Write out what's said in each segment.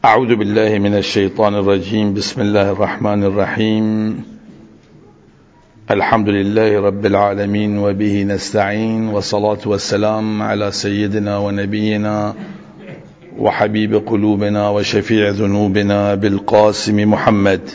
أعوذ بالله من الشيطان الرجيم. بسم الله الرحمن الرحيم. الحمد لله رب العالمين وبه نستعين، والصلاة والسلام على سيدنا ونبينا وحبيب قلوبنا وشفيع ذنوبنا بالقاسم محمد.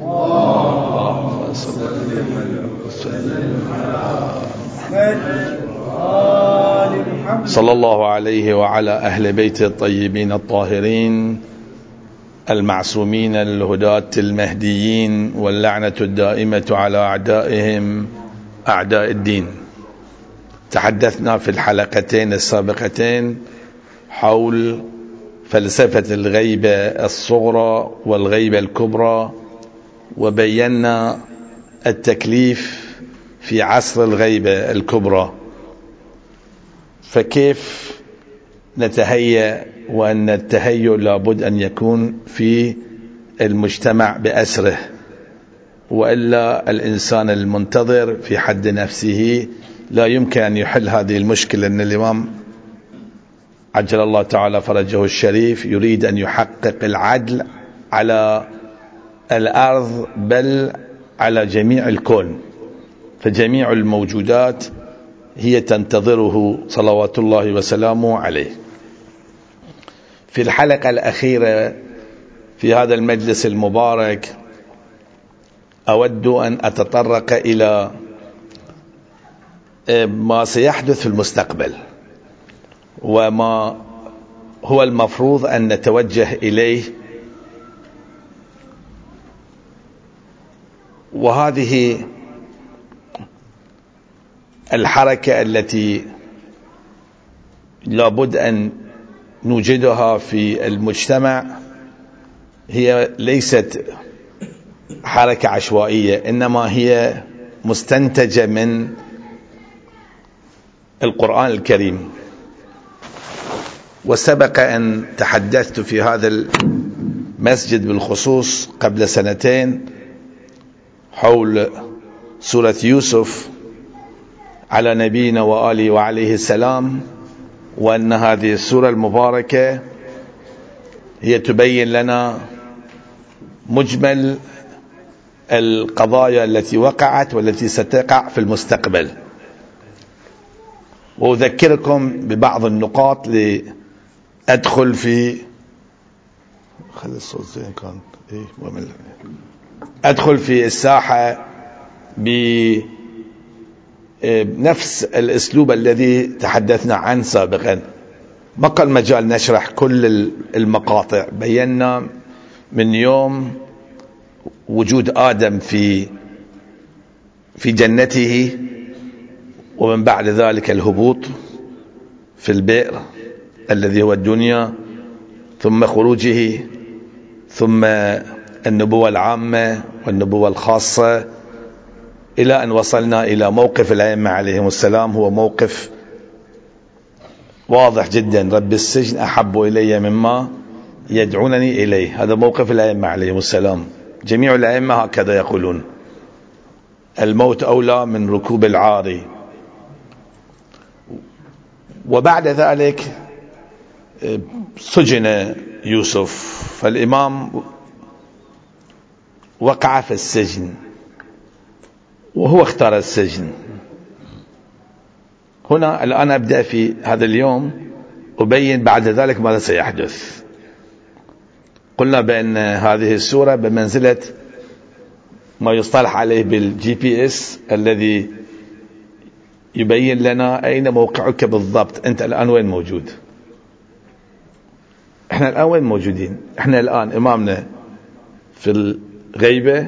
صلى الله عليه وعلى أهل بيته الطيبين الطاهرين المعصومين الهداة المهديين، واللعنة الدائمة على أعدائهم أعداء الدين. تحدثنا في الحلقتين السابقتين حول فلسفة الغيبة الصغرى والغيبة الكبرى، وبينا التكليف في عصر الغيبة الكبرى، فكيف نتهيأ، وأن التهيؤ لابد أن يكون في المجتمع بأسره، وإلا الإنسان المنتظر في حد نفسه لا يمكن أن يحل هذه المشكلة. أن الإمام عجل الله تعالى فرجه الشريف يريد أن يحقق العدل على الأرض بل على جميع الكون، فجميع الموجودات هي تنتظره صلوات الله وسلامه عليه. في الحلقة الأخيرة في هذا المجلس المبارك أود أن أتطرق إلى ما سيحدث في المستقبل، وما هو المفروض أن نتوجه إليه. وهذه الحركة التي لابد أن نوجدها في المجتمع هي ليست حركة عشوائية، إنما هي مستنتجة من القرآن الكريم. وسبق أن تحدثت في هذا المسجد بالخصوص قبل سنتين حول سورة يوسف على نبينا وآله وعليه السلام، وأن هذه السورة المباركة هي تبين لنا مجمل القضايا التي وقعت والتي ستقع في المستقبل. وأذكركم ببعض النقاط لأدخل في أدخل في الساحة بنفس الأسلوب الذي تحدثنا عنه سابقا. ما كان مجال نشرح كل المقاطع. بينا من يوم وجود آدم في جنته، ومن بعد ذلك الهبوط في البئر الذي هو الدنيا، ثم خروجه، ثم النبوة العامة والنبوة الخاصة، إلى أن وصلنا إلى موقف الأئمة عليهم السلام. هو موقف واضح جدا: رب السجن أحب إلي مما يدعونني إليه. هذا موقف الأئمة عليهم السلام. جميع الأئمة هكذا يقولون: الموت أولى من ركوب العاري. وبعد ذلك سجن يوسف، فالإمام وقع في السجن، وهو اختار السجن. هنا الآن أبدأ في هذا اليوم أبين بعد ذلك ماذا سيحدث. قلنا بأن هذه السورة بمنزلة ما يصطلح عليه بالGPS الذي يبين لنا أين موقعك بالضبط. أنت الآن وين موجود؟ إحنا الآن وين موجودين؟ إحنا الآن إمامنا في الغيبة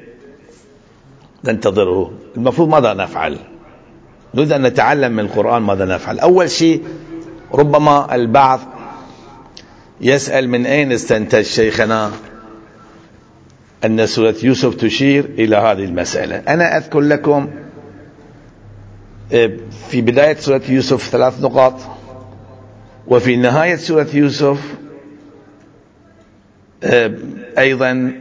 ننتظره. المفروض ماذا نفعل؟ نريد أن نتعلم من القرآن ماذا نفعل. أول شيء، ربما البعض يسأل: من أين استنتج شيخنا أن سورة يوسف تشير إلى هذه المسألة؟ أنا أذكر لكم في بداية سورة يوسف 3 نقاط، وفي نهاية سورة يوسف أيضا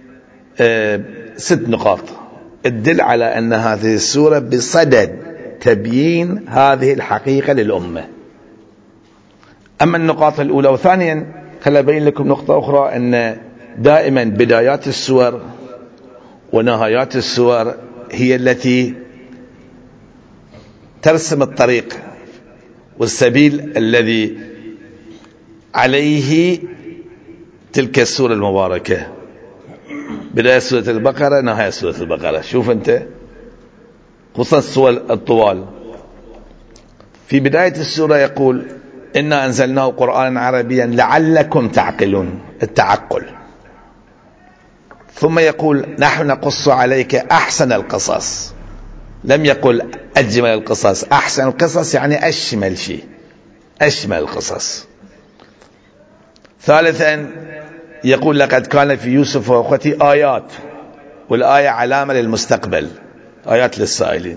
6 نقاط تدل على أن هذه السورة بصدد تبيين هذه الحقيقة للأمة. أما النقاط الأولى، وثانيا خليني أبين لكم نقطة أخرى، أن دائما بدايات السور ونهايات السور هي التي ترسم الطريق والسبيل الذي عليه تلك السورة المباركة. بداية سورة البقرة، نهاية سورة البقرة. شوف أنت، خصوصا السور الطوال. في بداية السورة يقول: إنا أنزلناه قرآنا عربيا لعلكم تعقلون، التعقل. ثم يقول: نحن نقص عليك أحسن القصص. لم يقل أجمل القصص، أحسن القصص يعني أشمل شيء، أشمل القصص. ثالثا يقول: لقد كان في يوسف وأخوته آيات، والآية علامة للمستقبل، آيات للسائلين.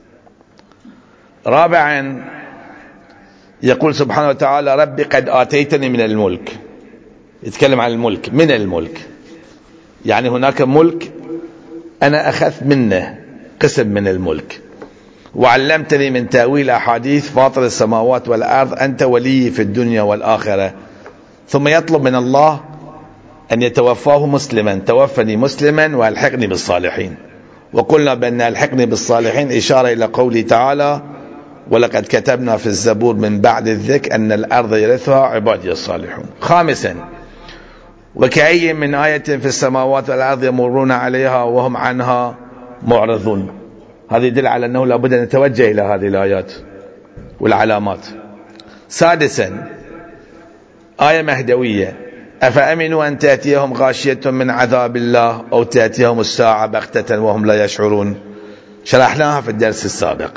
رابعا يقول سبحانه وتعالى: ربي قد آتيتني من الملك. يتكلم عن الملك، من الملك يعني هناك ملك أنا أخذت منه قسم من الملك. وعلمتني من تأويل أحاديث، فاطر السماوات والأرض، أنت ولي في الدنيا والآخرة. ثم يطلب من الله أن يتوفاه مسلما، توفني مسلما والحقني بالصالحين. وقلنا بأن الحقني بالصالحين إشارة إلى قوله تعالى: ولقد كتبنا في الزبور من بعد الذكر أن الأرض يرثها عبادي الصالحون. خامسا: وكأي من آية في السماوات والأرض يمرون عليها وهم عنها معرضون. هذا يدل على أنه لابد أن نتوجه إلى هذه الآيات والعلامات. سادسا: آية مهدوية: أفأمنوا أن تأتيهم غاشية من عذاب الله أو تأتيهم الساعة بغتة وهم لا يشعرون. شرحناها في الدرس السابق.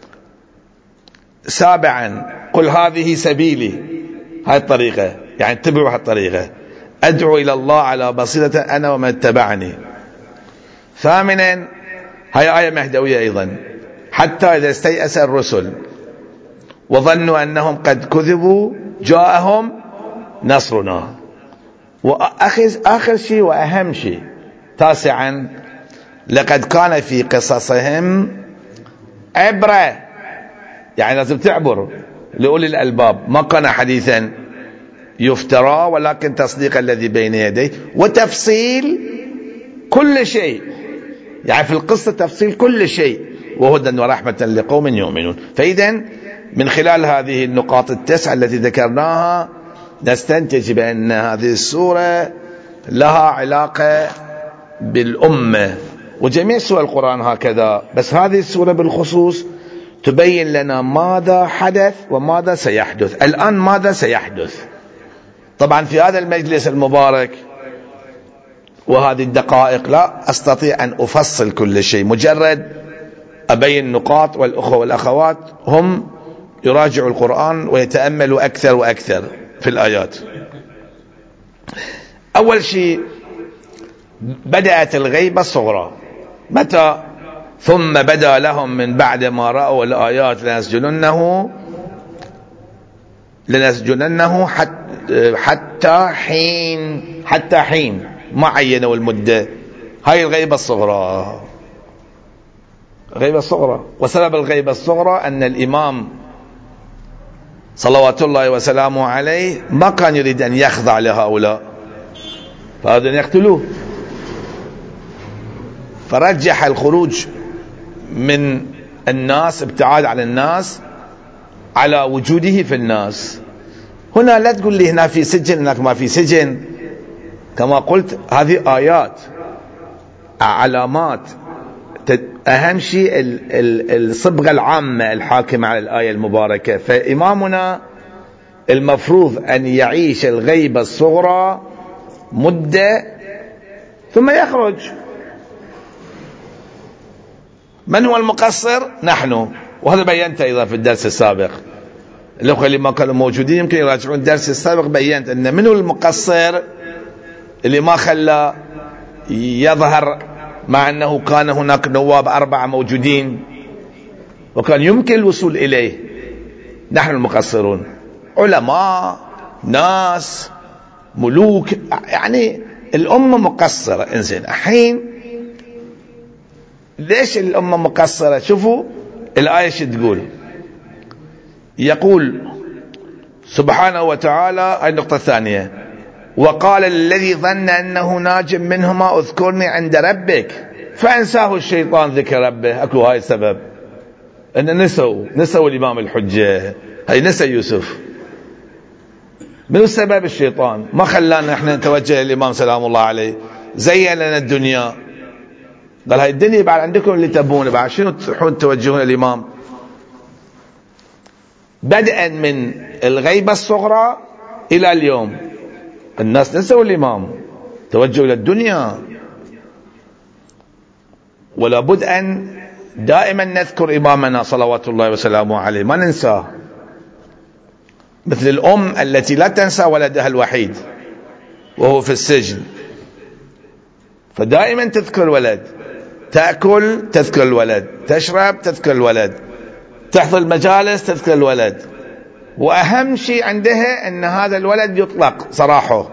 سابعا: قل هذه سبيلي، هاي الطريقة يعني اتبعوا هالطريقة، أدعو إلى الله على بصيرة أنا ومن اتبعني. ثامنا: هاي آية مهدوية أيضا: حتى إذا استيأس الرسل وظنوا أنهم قد كذبوا جاءهم نصرنا. وآخر شيء وأهم شيء، تاسعا: لقد كان في قصصهم عبرة، يعني لازم تعبر لأولي الألباب، ما كان حديثا يفترى ولكن تصديق الذي بين يديه وتفصيل كل شيء، يعني في القصة تفصيل كل شيء، وهدى ورحمة لقوم يؤمنون. فإذا من خلال هذه النقاط التسعة التي ذكرناها نستنتج بأن هذه السورة لها علاقة بالأمة، وجميع سور القرآن هكذا، بس هذه السورة بالخصوص تبين لنا ماذا حدث وماذا سيحدث. الآن ماذا سيحدث؟ طبعا في هذا المجلس المبارك وهذه الدقائق لا أستطيع أن أفصل كل شيء، مجرد أبين نقاط، والأخوة والأخوات هم يراجعوا القرآن ويتأملوا أكثر وأكثر في الآيات. أول شيء بدأت الغيبة الصغرى. متى؟ ثم بدا لهم من بعد ما رأوا الآيات لنسجننه حتى حين ما عينوا المدة. هاي الغيبة الصغرى، غيبة الصغرى. وسبب الغيبة الصغرى أن الإمام صلوات الله وسلامه عليه ما كان يريد أن يخضع لهؤلاء، فهذا يقتلوه، فرجح الخروج من الناس، ابتعاد عن الناس، على وجوده في الناس. هنا لا تقول لي هنا في سجن هناك ما في سجن، كما قلت هذه آيات، علامات. أهم شيء الصبغة العامة الحاكمة على الآية المباركة. فإمامنا المفروض أن يعيش الغيبة الصغرى مدة ثم يخرج. من هو المقصر؟ نحن، وهذا بينت أيضا في الدرس السابق. الأخوة اللي ما كانوا موجودين يمكن يراجعون الدرس السابق، بينت أن من هو المقصر اللي ما خلى يظهر، مع أنه كان هناك نواب 4 موجودين وكان يمكن الوصول إليه. نحن المقصرون، علماء، ناس، ملوك، يعني الأمة مقصرة. إنزين الحين ليش الأمة مقصرة؟ شوفوا الآية شو تقول. يقول سبحانه وتعالى، هاي النقطة الثانية: وقال الذي ظن أنه ناج منهما اذكرني عند ربك فأنساه الشيطان ذكر ربه. أكو هاي السبب أن نسوا الإمام الحجة، هاي نسى يوسف. من السبب الشيطان ما خلانا احنا نتوجه للإمام سلام الله عليه، زين لنا الدنيا، قال هاي الدنيا بعد عندكم اللي تبون، بعد شنو تروحون توجهون الإمام؟ بدءا من الغيبة الصغرى إلى اليوم الناس نسوا الإمام، توجهوا إلى الدنيا. ولا بد أن دائما نذكر إمامنا صلوات الله وسلامه عليه، ما ننساه، مثل الأم التي لا تنسى ولدها الوحيد وهو في السجن، فدائما تذكر الولد، تأكل تذكر الولد، تشرب تذكر الولد، تحضر المجالس تذكر الولد، وأهم شيء عندها أن هذا الولد يطلق سراحه.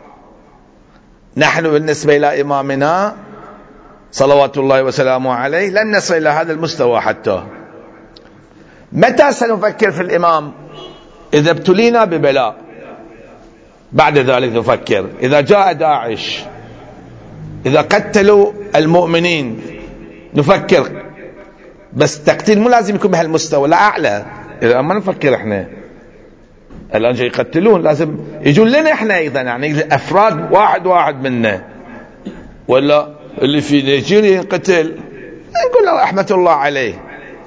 نحن بالنسبة إلى إمامنا صلوات الله وسلامه عليه لم نصل إلى هذا المستوى حتى. متى سنفكر في الإمام؟ إذا ابتلينا ببلاء، بعد ذلك نفكر. إذا جاء داعش، إذا قتلوا المؤمنين نفكر، بس تقتيل مو لازم يكون بهالمستوى، لا أعلى. إذا ما نفكر إحنا الآن جاي يقتلون، لازم يجون لنا إحنا أيضا، يعني أفراد واحد منا، ولا اللي في نيجيريا ينقتل نقول له رحمة الله عليه.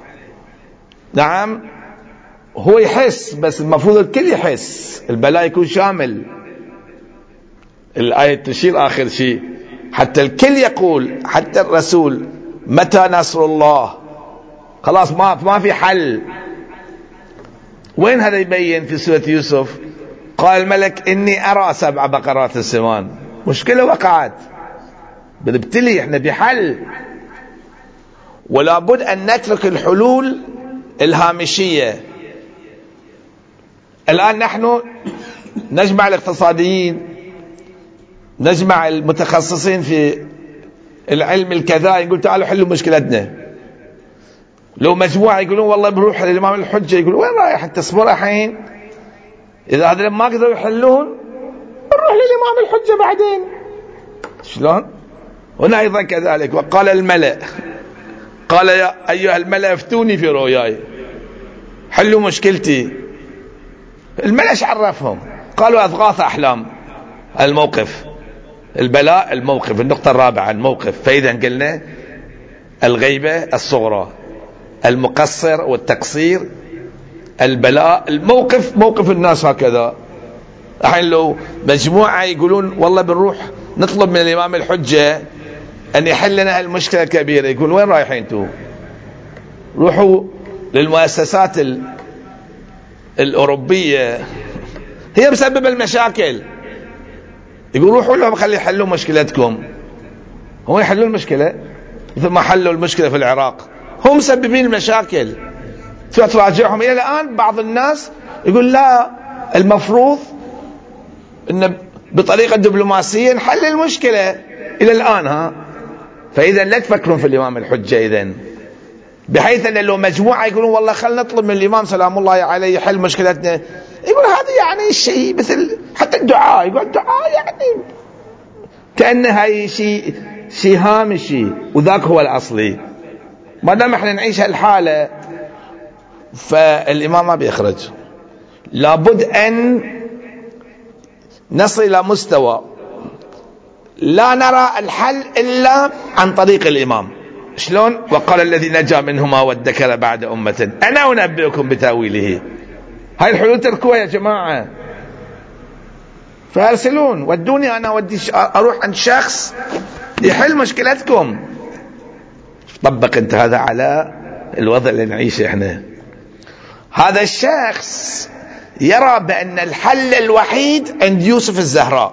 نعم هو يحس، بس المفروض الكل يحس، البلاء يكون شامل. الآية تشير آخر شيء حتى الكل يقول، حتى الرسول، متى نصر الله؟ خلاص ما في حل. وين هذا يبين في سورة يوسف؟ قال الملك إني أرى 7 بقرات سمان. مشكلة وقعت، بنبتلي احنا بحل. ولا بد أن نترك الحلول الهامشية. الآن نحن نجمع الاقتصاديين، نجمع المتخصصين في العلم الكذا، يقول تعالوا حلوا مشكلتنا. لو مجموعة يقولون والله بنروح للإمام الحجة، يقول وين رايح انت؟ اصبر الحين، إذا هذا ما قدروا يحلون نروح للإمام الحجة بعدين. شلون؟ هنا أيضا كذلك. وقال الملأ، قال يا أيها الملأ افتوني في رؤياي، حلوا مشكلتي. الملأ ايش عرفهم؟ قالوا أضغاث أحلام. الموقف، البلاء، الموقف، النقطة الرابعة الموقف. فإذا قلنا الغيبة الصغرى، المقصر والتقصير، البلاء، الموقف، موقف الناس هكذا. الحين لو مجموعة يقولون والله بنروح نطلب من الإمام الحجة أن يحل لنا المشكلة الكبيرة، يقول وين رايحين انتوا؟ روحوا للمؤسسات الأوروبية، هي مسبب المشاكل. يقول روحوا لهم خلي يحلوا مشكلتكم. هم يحلوا المشكلة مثل ما حلوا المشكلة في العراق، هم مسببين المشاكل. تراجعهم إلى الآن. بعض الناس يقول لا، المفروض إن بطريقة دبلوماسية نحل المشكلة إلى الآن. فإذا لا تفكرون في الإمام الحجة إذن، بحيث أن لو مجموعة يقولون والله خلنا نطلب من الإمام سلام الله عليه يحل مشكلتنا، يقول هذا يعني شيء مثل حتى الدعاء، يقول الدعاء يعني كأنه هاي شيء هامشي، وذاك هو الأصلي. ما دام احنا نعيش هالحالة فالإمام ما بيخرج. لابد أن نصل إلى مستوى لا نرى الحل إلا عن طريق الإمام. شلون؟ وقال الذي نجا منهما وادكر بعد أمة أنا أنبئكم بتأويله. هاي الحلول تركوها يا جماعة، فارسلون ودوني أنا أروح عند شخص يحل مشكلتكم. طبق أنت هذا على الوضع اللي نعيشه احنا. هذا الشخص يرى بأن الحل الوحيد عند يوسف الزهراء،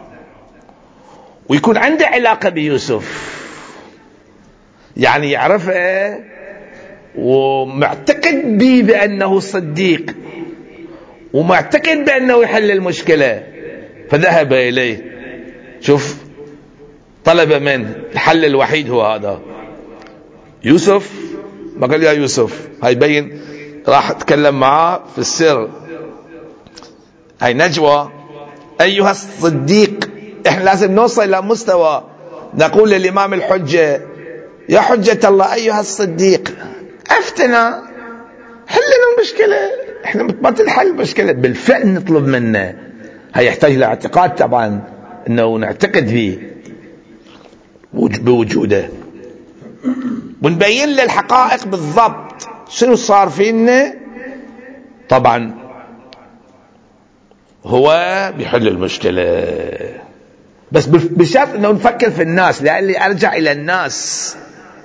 ويكون عنده علاقة بيوسف، يعني يعرفه ومعتقد به بأنه صديق، ومعتقد بأنه يحل المشكلة، فذهب إليه. شوف، طلب منه الحل الوحيد هو هذا. يوسف ما قال يا يوسف، هاي بين راح اتكلم معاه في السر، هاي نجوى. أيها الصديق. احنا لازم نوصل إلى مستوى نقول للإمام الحجة: يا حجة الله أيها الصديق أفتنا، حل لنا المشكلة. احنا ما تنحل المشكلة، بالفعل نطلب منه. هي يحتاج إلى اعتقاد طبعا، انه نعتقد فيه بوجوده، ونبين له الحقائق بالضبط شنو صار فينا. طبعا هو بيحل المشكلة، بس بشرط انه نفكر في الناس، لأني ارجع الى الناس،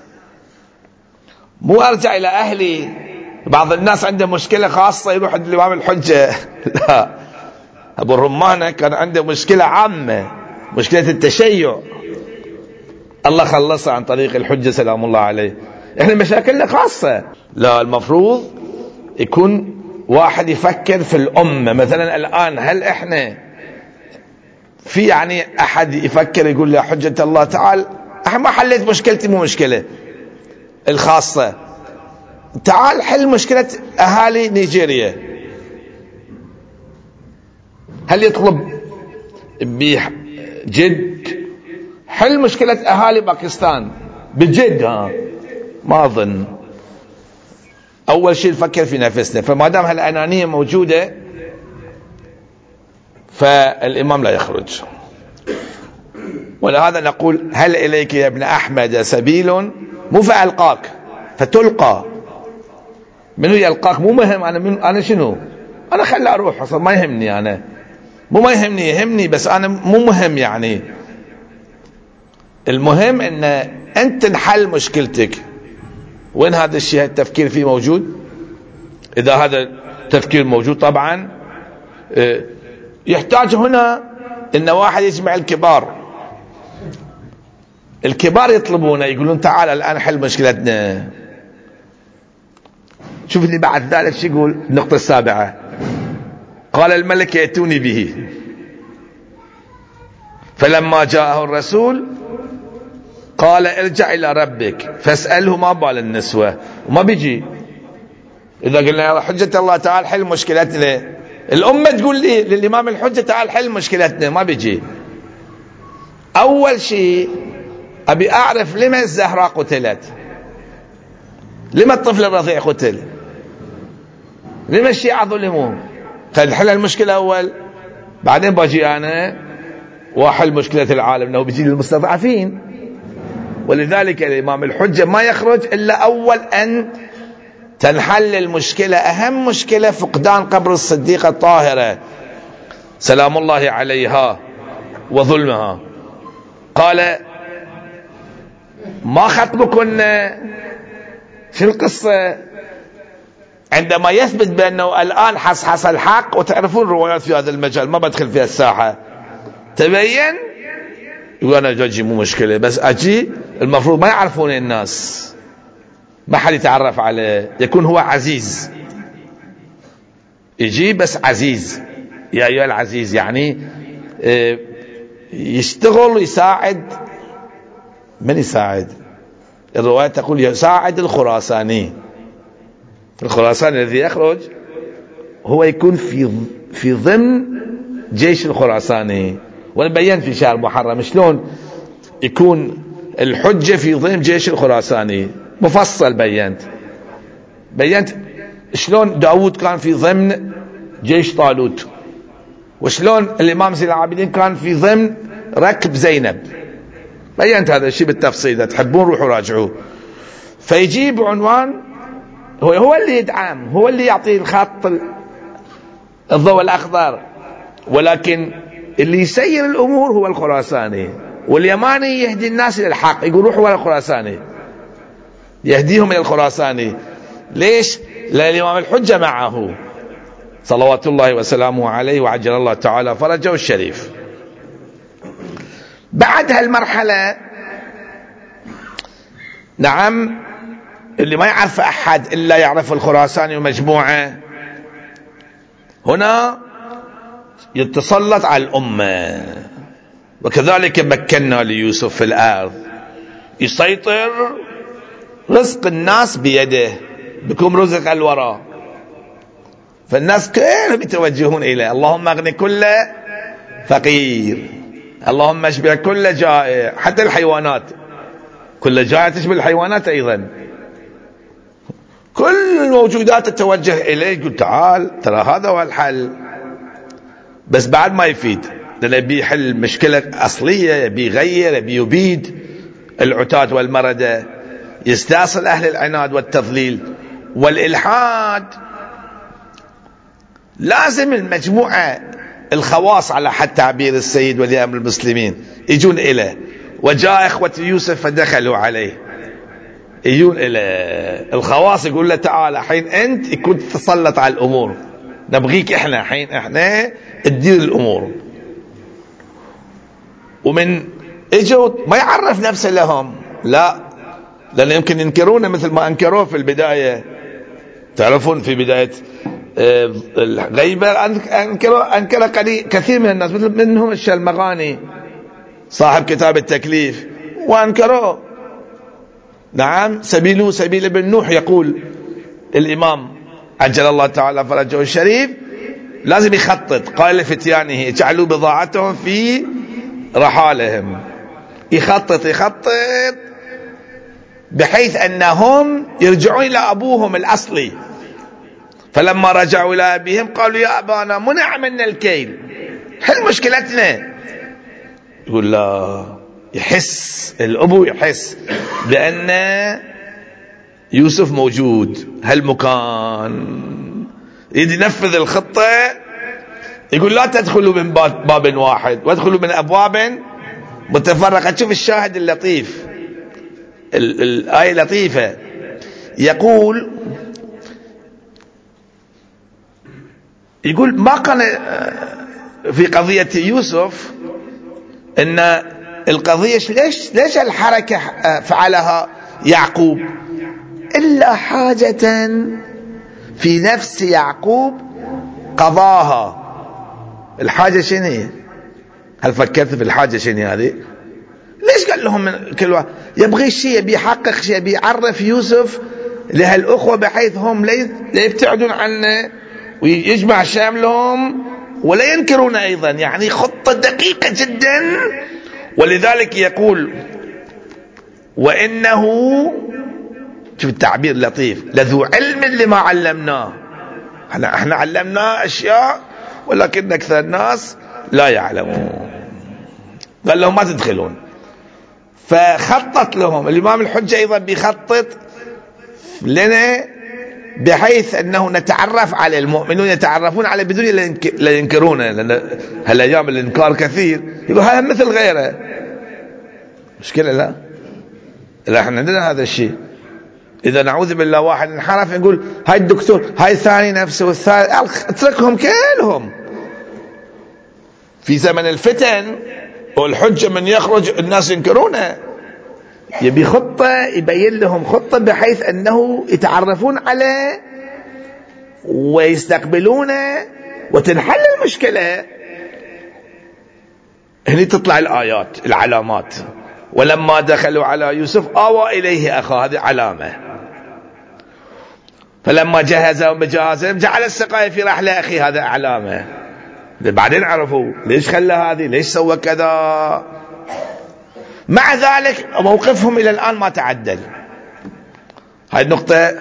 مو ارجع الى اهلي. بعض الناس عنده مشكلة خاصة يروح عند الإمام الحجة. لا، ابو الرمانة كان عنده مشكلة عامة، مشكلة التشيع، الله خلصها عن طريق الحجة سلام الله عليه. احنا مشاكلنا خاصة. لا، المفروض يكون واحد يفكر في الأمة. مثلا الآن هل احنا في يعني احد يفكر يقول يا حجة الله تعال، احنا ما حليت مشكلتي، مو مشكلة الخاصة، تعال حل مشكلة اهالي نيجيريا. هل يطلب بجد حل مشكلة اهالي باكستان بجد؟ ما اظن. اول شيء نفكر في نفسنا. فما دام هالانانية موجودة فالامام لا يخرج. ولهذا نقول: هل اليك يا ابن احمد سبيل، مو فالقاك فتلقى. منو يلقاك؟ مو مهم انا شنو، انا خلي اروح اصلا، ما يهمني. انا مو ما يهمني بس انا مو مهم. يعني المهم ان انت نحل مشكلتك. وين هذا الشيء التفكير فيه موجود؟ اذا هذا التفكير موجود طبعا يحتاج هنا ان واحد يجمع الكبار يطلبونه، يقولون تعال الان حل مشكلتنا. شوف اللي بعد ذلك شو يقول. النقطة السابعة: قال الملك ائتوني به، فلما جاءه الرسول قال ارجع الى ربك فاسأله ما بال النسوة. وما بيجي. اذا قلنا يا حجة الله تعال حل مشكلتنا، الامة تقول لي للامام الحجة تعال حل مشكلتنا، ما بيجي. اول شيء ابي اعرف لما الزهراء قتلت، لما الطفل الرضيع قتل، لما الشيعة ظلموا. فنحل المشكلة اول، بعدين باجي انا واحل مشكلة العالم، انه بيجي للمستضعفين. ولذلك الامام الحجة ما يخرج الا اول ان تنحل المشكلة. اهم مشكلة فقدان قبر الصديقة الطاهرة سلام الله عليها وظلمها. قال: ما خطبكن؟ شو القصة؟ عندما يثبت بأنه الآن حصحص الحق، وتعرفون روايات في هذا المجال ما بدخل فيها الساحة، تبين يقول أنا جاجي مو مشكلة، بس أجي المفروض ما يعرفون الناس، ما حد يتعرف عليه، يكون هو عزيز، يجي بس عزيز. يا أيها العزيز، يعني يشتغل ويساعد. من يساعد؟ الرواية تقول يساعد الخراساني الذي يخرج هو يكون في ضمن جيش الخراساني. وانا بينت في شهر محرم شلون يكون الحجة في ضمن جيش الخراساني، مفصل بينت شلون داود كان في ضمن جيش طالوت، وشلون الامام زين العابدين كان في ضمن ركب زينب. بينت هذا الشيء بالتفصيل، اذا تحبون روحوا راجعوه. فيجيب عنوان، هو اللي يدعم، هو اللي يعطي الخط الضوء الاخضر، ولكن اللي يسير الامور هو الخراساني. واليماني يهدي الناس الى الحق، يقول روحوا الى الخراساني، يهديهم الى الخراساني. ليش؟ لأن الامام الحجة معه صلوات الله وسلامه عليه، وعجل الله تعالى فرجه الشريف. بعد هالمرحلة نعم، اللي ما يعرف أحد إلا يعرف الخراساني ومجموعة، هنا يتسلط على الأمة. وكذلك مكنا ليوسف في الأرض، يسيطر، رزق الناس بيده، بكم رزق الورى. فالناس كلهم يتوجهون إليه، اللهم اغني كل فقير. اللهم اشبع كل جائع، حتى الحيوانات كل جائع تشبه الحيوانات أيضا. كل الموجودات تتوجه إليه، يقول تعال ترى هذا هو الحل، بس بعد ما يفيد، لأنه يبي يحل مشكلة أصلية، يبي يغير، يبي يبيد العتاد والمردة، يستأصل أهل العناد والتضليل والإلحاد. لازم المجموعة الخواص على حد تعبير السيد ولي أمر المسلمين يجون إليه. وجاء إخوة يوسف فدخلوا عليه، يجون إليه الخواص، يقول له تعال حين أنت كنت تسلط على الأمور، نبغيك إحنا حين إحنا تدير الأمور. ومن اجوا ما يعرف نفسه لهم، لا، لأن يمكن ينكرونه مثل ما أنكروه في البداية. تعرفون في بداية الغيبة أنكر كثير من الناس، مثل منهم الشلمغاني صاحب كتاب التكليف، وأنكروه. نعم، سبيله سبيل ابن نوح، يقول الإمام عجل الله تعالى فرجه الشريف لازم يخطط. قال لفتيانه اجعلوا بضاعتهم في رحالهم، يخطط بحيث أنهم يرجعون إلى أبوهم الأصلي. فلما رجعوا إلى أبيهم قالوا يا أبانا منع منا الكيل، حل مشكلتنا. يقول لا، يحس الأبو، يحس بأن يوسف موجود هالمكان، ينفذ الخطة. يقول لا تدخلوا من باب واحد وادخلوا من أبواب متفرقة. شوف الشاهد اللطيف، الآية لطيفة. يقول ما كان في قضية يوسف ان القضية ليش الحركة فعلها يعقوب إلا حاجة في نفس يعقوب قضاها. الحاجة شنو هي؟ هل فكرت في الحاجة شنو هذه؟ ليش قال لهم من كل واحد يبغي شيء، يبي يحقق شيء، يبي يعرف يوسف لهالأخوة بحيث هم لا يبتعدون عنه، ويجمع شاملهم ولا ينكرون أيضا. يعني خطة دقيقة جدا. ولذلك يقول وإنه، شوف التعبير لطيف، لذو علم لما علمناه. احنا علمناه أشياء ولكن أكثر الناس لا يعلمون. قال لهم ما تدخلون، فخطط لهم. الإمام الحجة أيضا بيخطط لنا بحيث أنه نتعرف على المؤمنون، يتعرفون على بدون لا ينكرونه، لأن هالأيام الإنكار كثير. يقول هذا مثل غيره، مشكلة لا احنا عندنا هذا الشيء. إذا نعوذ بالله واحد انحرف نقول هاي الدكتور، هاي الثاني نفسه، والثالث، اتركهم كلهم. في زمن الفتن والحجة من يخرج الناس ينكرونه، يبي خطة، يبين لهم خطة بحيث أنه يتعرفون عليه ويستقبلونه وتنحل المشكلة. هنا تطلع الآيات، العلامات. ولما دخلوا على يوسف آوى إليه أخاه، هذه علامة. فلما جهزهم بجهازهم جعل السقاية في رحل أخيه، هذا علامة. بعدين عرفوا ليش خلى هذه، ليش سوى كذا. مع ذلك موقفهم إلى الآن ما تعدل. هاي النقطة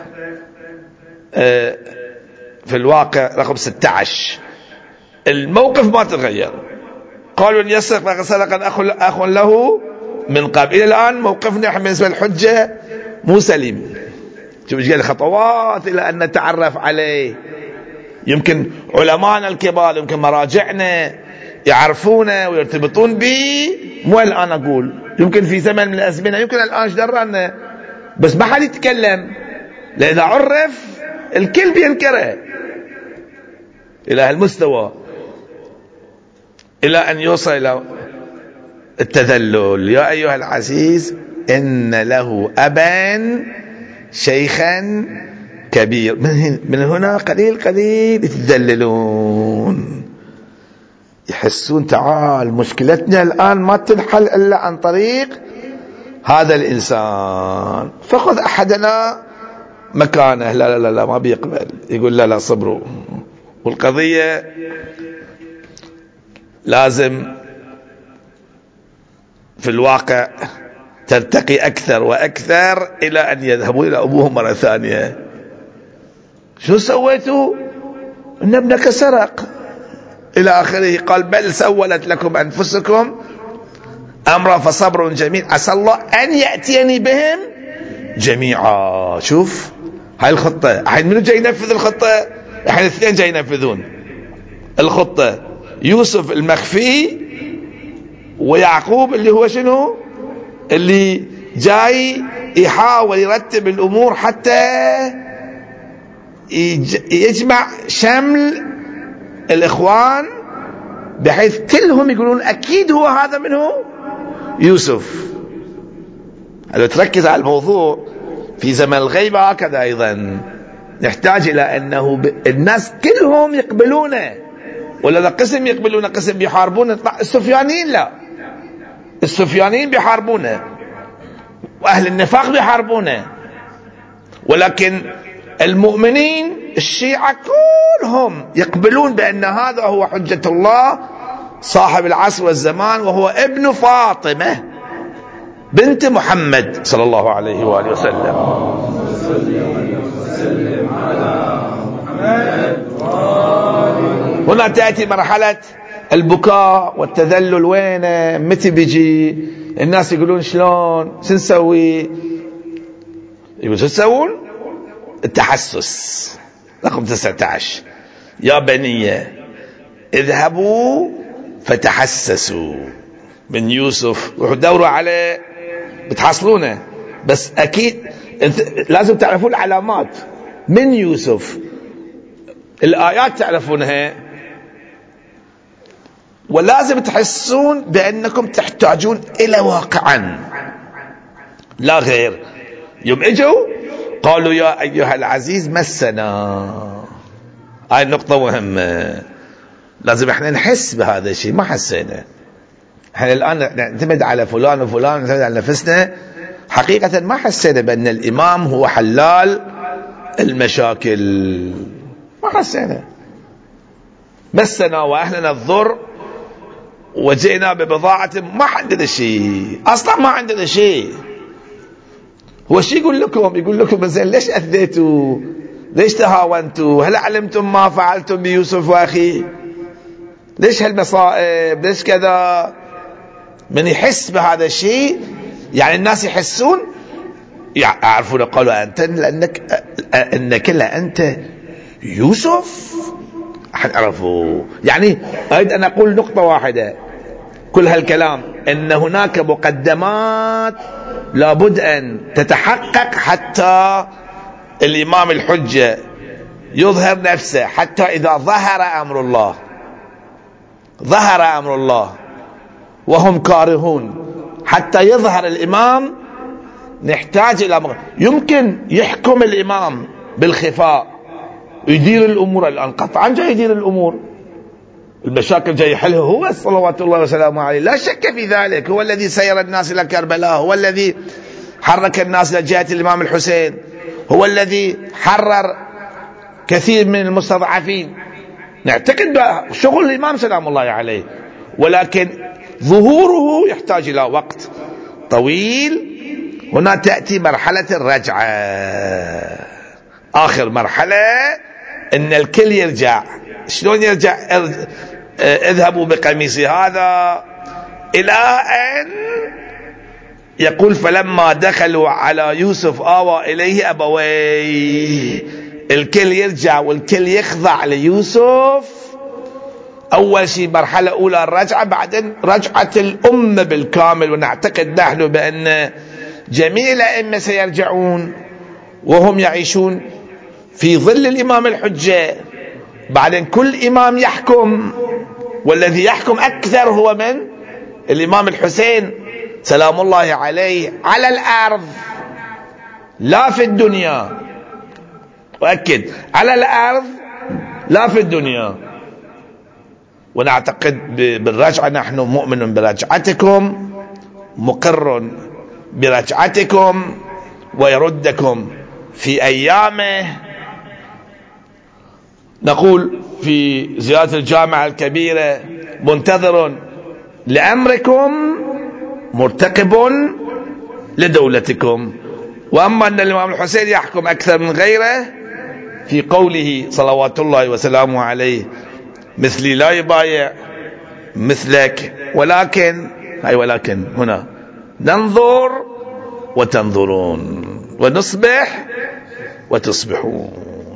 في الواقع رقم 16. الموقف ما تغير. قالوا إن يسرق فقد سرق أخ له من قبل. إلى الآن موقفنا بالنسبة للحجة مو سليم. شوف ايش قال، خطوات إلى أن نتعرف عليه. يمكن علماءنا الكبار، يمكن مراجعنا يعرفونه ويرتبطون به، مو الآن أقول، يمكن في زمن من الأزمنة، يمكن الآن اشدرنا، بس ما حد يتكلم، لأن إذا عرف الكل بينكره إلى هالمستوى، إلى أن يوصل إلى التذلل. يا أيها العزيز إن له أبا شيخا كبير. من هنا قليل قليل يتذللون، يحسون تعال مشكلتنا الآن ما تنحل إلا عن طريق هذا الإنسان، فخذ أحدنا مكانه. لا لا لا ما بيقبل، يقول لا لا صبروا. والقضية لازم في الواقع ترتقي أكثر وأكثر إلى أن يذهبوا إلى أبوهم مرة ثانية. شو سويتوا؟ إن ابنك سرق إلى آخره. قال بل سولت لكم أنفسكم أمرا فصبر جميل عسى الله أن يأتيني بهم جميعا. شوف هاي الخطة. الحين منو جاي ينفذ الخطة؟ الحين الاثنين جاي ينفذون الخطة، يوسف المخفي ويعقوب اللي هو شنو؟ اللي جاي يحاول يرتب الأمور حتى يجمع شمل الإخوان بحيث كلهم يقولون أكيد هو هذا منه يوسف. لو تركز على الموضوع في زمن الغيبة هكذا أيضا نحتاج إلى أنه الناس كلهم يقبلونه، ولا قسم يقبلونه قسم بيحاربونه. السفيانيين لا، السفيانيين بيحاربونه وأهل النفاق بيحاربونه، ولكن المؤمنين الشيعة كلهم يقبلون بأن هذا هو حجة الله صاحب العصر والزمان، وهو ابن فاطمة بنت محمد صلى الله عليه وآله وسلم. هنا تأتي مرحلة البكاء والتذلل. وين متى بيجي؟ الناس يقولون شلون سنسوي؟ يقول شو تسوون؟ التحسس. رقم 19 يا بني اذهبوا فتحسسوا من يوسف، روحوا دوروا عليه بتحصلونه، بس أكيد لازم تعرفون العلامات من يوسف. الآيات تعرفونها، ولازم تحسون بأنكم تحتاجون إلى واقعا لا غير. يوم اجوا قالوا يا أيها العزيز مسنا. هاي النقطة مهمة، لازم احنا نحس بهذا الشيء. ما حسينا احنا الآن نعتمد على فلان وفلان، نعتمد على نفسنا، حقيقة ما حسينا بأن الإمام هو حلال المشاكل. ما حسينا. مسنا وأهلنا الضر وجئنا ببضاعة. ما عندنا شيء أصلا، ما عندنا شيء. هو شيء يقول لكم؟ يقول لكم زين ليش أذيتوا؟ ليش تهاونتوا؟ هل علمتم ما فعلتم بيوسف وأخيه؟ ليش هالمصائب؟ ليش كذا؟ من يحس بهذا الشيء يعني الناس يحسون يعرفون. قالوا أنت إنك لأنت يوسف. حنعرفوا. يعني أريد أن أقول نقطة واحدة. كل هالكلام أن هناك مقدمات لابد أن تتحقق حتى الإمام الحجة يظهر نفسه، حتى إذا ظهر أمر الله وهم كارهون، حتى يظهر الإمام نحتاج إلى يمكن يحكم الإمام بالخفاء يدير الأمور. الآن قطعا جاي يدير الأمور، المشاكل جاي يحلها هو صلوات الله وسلامه عليه، لا شك في ذلك. هو الذي سير الناس إلى كربلاء، هو الذي حرك الناس إلى جهة الإمام الحسين، هو الذي حرر كثير من المستضعفين. نعتقد بشغل الإمام سلام الله عليه، ولكن ظهوره يحتاج إلى وقت طويل. هنا تأتي مرحلة الرجعة، آخر مرحلة، إن الكل يرجع. شلون يرجع؟ اذهبوا بقميصي هذا، إلى أن يقول فلما دخلوا على يوسف آوى إليه أبويه. الكل يرجع والكل يخضع ليوسف. أول شيء مرحلة أولى الرجعة، بعدين رجعة الأمة بالكامل. ونعتقد نحن بأن جميع الأئمة سيرجعون وهم يعيشون في ظل الإمام الحجة. بعدين كل إمام يحكم، والذي يحكم أكثر هو من؟ الإمام الحسين سلام الله عليه، على الأرض لا في الدنيا. وأكد على الأرض لا في الدنيا. ونعتقد بالرجعة، نحن مؤمن برجعتكم، مقر برجعتكم، ويردكم في أيامه. نقول في زيارة الجامعة الكبيرة منتظر لأمركم مرتقب لدولتكم. وأما أن الإمام الحسين يحكم أكثر من غيره في قوله صلوات الله وسلامه عليه مثلي لا يبايع مثلك، ولكن هنا ننظر وتنظرون ونصبح وتصبحون.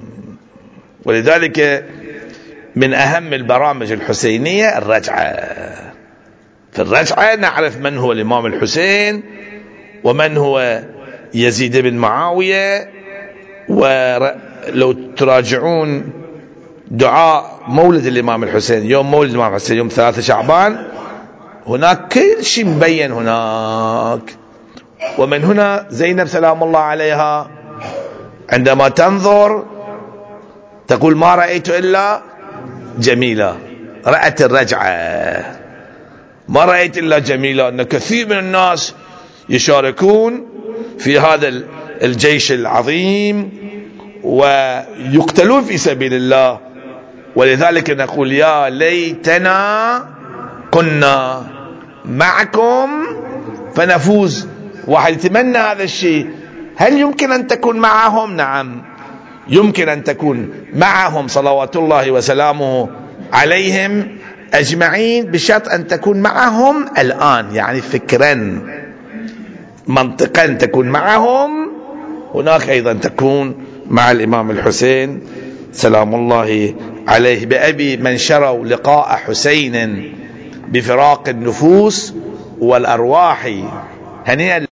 ولذلك من أهم البرامج الحسينية الرجعة. في الرجعة نعرف من هو الإمام الحسين ومن هو يزيد بن معاوية. ولو تراجعون دعاء مولد الإمام الحسين، يوم مولد الإمام الحسين يوم 3 شعبان، هناك كل شيء مبين هناك. ومن هنا زينب سلام الله عليها عندما تنظر تقول ما رأيت إلا جميلة، رأت الرجعة، ما رأيت إلا جميلة. أن كثير من الناس يشاركون في هذا الجيش العظيم ويقتلون في سبيل الله. ولذلك نقول يا ليتنا كنا معكم فنفوز. واحد يتمنى هذا الشيء. هل يمكن أن تكون معهم؟ نعم يمكن أن تكون معهم صلوات الله وسلامه عليهم أجمعين، بشرط أن تكون معهم الآن، يعني فكرا منطقا تكون معهم. هناك أيضا تكون مع الإمام الحسين سلام الله عليه. بأبي من شروا لقاء حسين بفراق النفوس والأرواح هنيئا.